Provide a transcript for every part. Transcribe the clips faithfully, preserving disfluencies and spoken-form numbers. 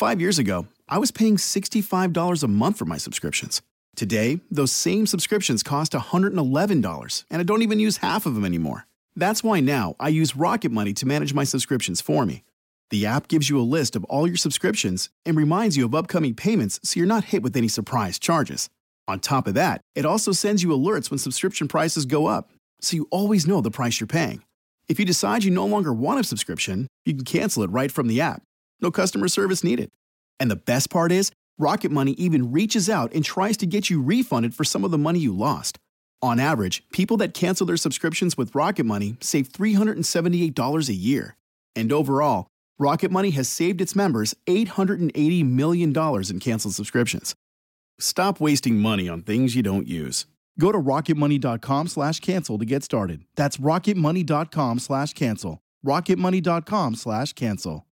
Five years ago, I was paying sixty-five dollars a month for my subscriptions. Today, those same subscriptions cost one hundred eleven dollars, and I don't even use half of them anymore. That's why now I use Rocket Money to manage my subscriptions for me. The app gives you a list of all your subscriptions and reminds you of upcoming payments so you're not hit with any surprise charges. On top of that, it also sends you alerts when subscription prices go up, so you always know the price you're paying. If you decide you no longer want a subscription, you can cancel it right from the app. No customer service needed. And the best part is, Rocket Money even reaches out and tries to get you refunded for some of the money you lost. On average, people that cancel their subscriptions with Rocket Money save three hundred seventy-eight dollars a year. And overall, Rocket Money has saved its members eight hundred eighty million dollars in canceled subscriptions. Stop wasting money on things you don't use. Go to rocketmoney.com slash cancel to get started. That's rocketmoney.com slash cancel. rocketmoney.com slash cancel.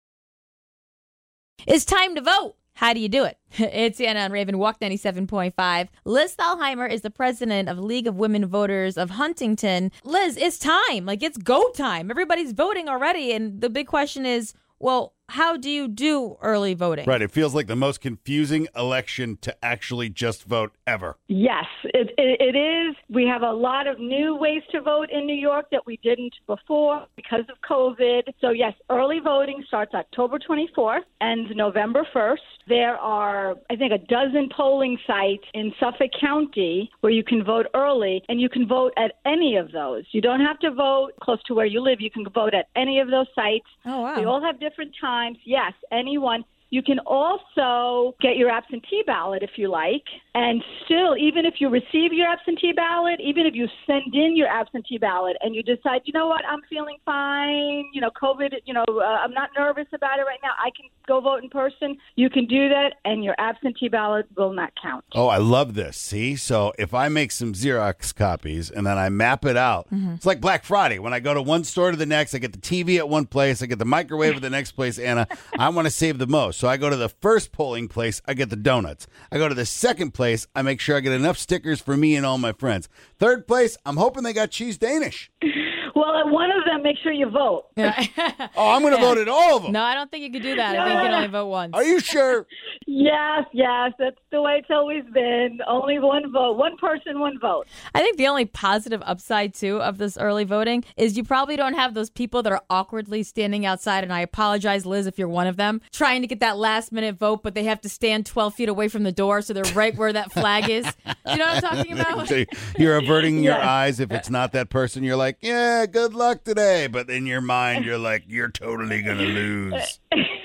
It's time to vote. How do you do it? It's Anna on Raven Walk ninety-seven point five. Liz Thalheimer is the president of League of Women Voters of Huntington. Liz, it's time. Like, it's go time. Everybody's voting already. And the big question is, well, how do you do early voting? Right. It feels like the most confusing election to actually just vote ever. Yes, it, it, it is. We have a lot of new ways to vote in New York that we didn't before because of COVID. So, yes, early voting starts October twenty-fourth, ends November first. There are, I think, a dozen polling sites in Suffolk County where you can vote early, and you can vote at any of those. You don't have to vote close to where you live. You can vote at any of those sites. Oh, wow. They all have different times. Yes, anyone. You can also get your absentee ballot if you like. And still, even if you receive your absentee ballot, even if you send in your absentee ballot and you decide, you know what, I'm feeling fine, you know, COVID, you know, uh, I'm not nervous about it right now, I can go vote in person, you can do that, and your absentee ballot will not count. Oh, I love this. See? So if I make some Xerox copies and then I map it out, mm-hmm. It's like Black Friday. When I go to one store to the next, I get the T V at one place, I get the microwave at the next place, Anna. I want to save the most. So I go to the first polling place, I get the donuts. I go to the second place, I make sure I get enough stickers for me and all my friends. Third place, I'm hoping they got cheese Danish. Well, at one of them, make sure you vote. Oh, I'm going to yeah. vote at all of them. No, I don't think you could do that. I think you can only vote once. Are you sure? Yes, yes. That's the way it's always been. Only one vote. One person, one vote. I think the only positive upside, too, of this early voting is you probably don't have those people that are awkwardly standing outside, and I apologize, Liz, if you're one of them, trying to get that last-minute vote, but they have to stand twelve feet away from the door, so they're right where that flag is. You know what I'm talking about? So you're averting your yes. eyes. If it's not that person, you're like, yeah, good luck today. But in your mind, you're like, you're totally going to lose.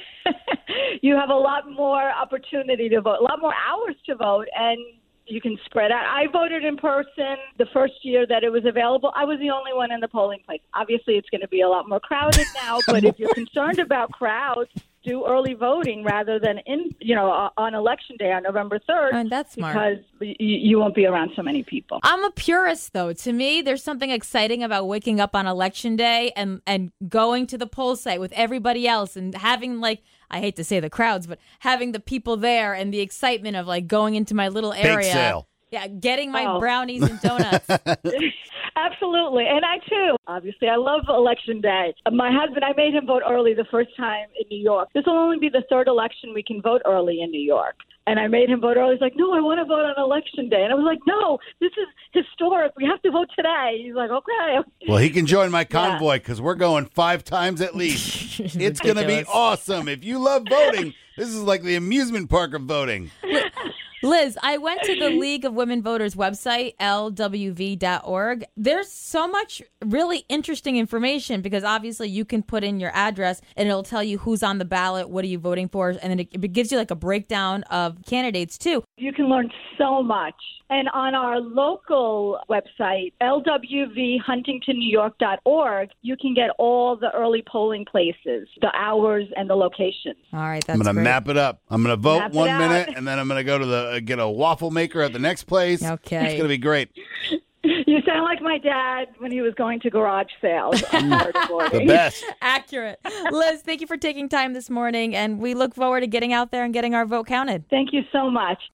You have a lot more opportunity to vote, a lot more hours to vote, and you can spread out. I voted in person the first year that it was available. I was the only one in the polling place. Obviously, it's going to be a lot more crowded now, but if you're concerned about crowds, do early voting rather than in, you know, on election day on November third. And that's smart. Because you, you won't be around so many people. I'm a purist, though. To me, there's something exciting about waking up on election day and, and going to the poll site with everybody else and having, like, I hate to say the crowds, but having the people there and the excitement of, like, going into my little area. Bake sale. Yeah, getting my oh. brownies and donuts. Absolutely. And I, too, obviously, I love Election Day. My husband, I made him vote early the first time in New York. This will only be the third election we can vote early in New York. And I made him vote early. He's like, no, I want to vote on Election Day. And I was like, no, this is historic. We have to vote today. He's like, okay. Well, he can join my convoy because yeah. we're going five times at least. It's going to be awesome. If you love voting, this is like the amusement park of voting. Liz, I went to the League of Women Voters website, L W V dot org. There's so much really interesting information because obviously you can put in your address and it'll tell you who's on the ballot, what are you voting for, and then it, it gives you like a breakdown of candidates too. You can learn so much. And on our local website, L W V huntington new york dot org, you can get all the early polling places, the hours and the locations. All right, that's I'm going to great. map it up. I'm going to vote Map one minute, and then I'm going to go to the uh, get a waffle maker at the next place. Okay. It's going to be great. You sound like my dad when he was going to garage sales. The best. Accurate. Liz, thank you for taking time this morning, and we look forward to getting out there and getting our vote counted. Thank you so much.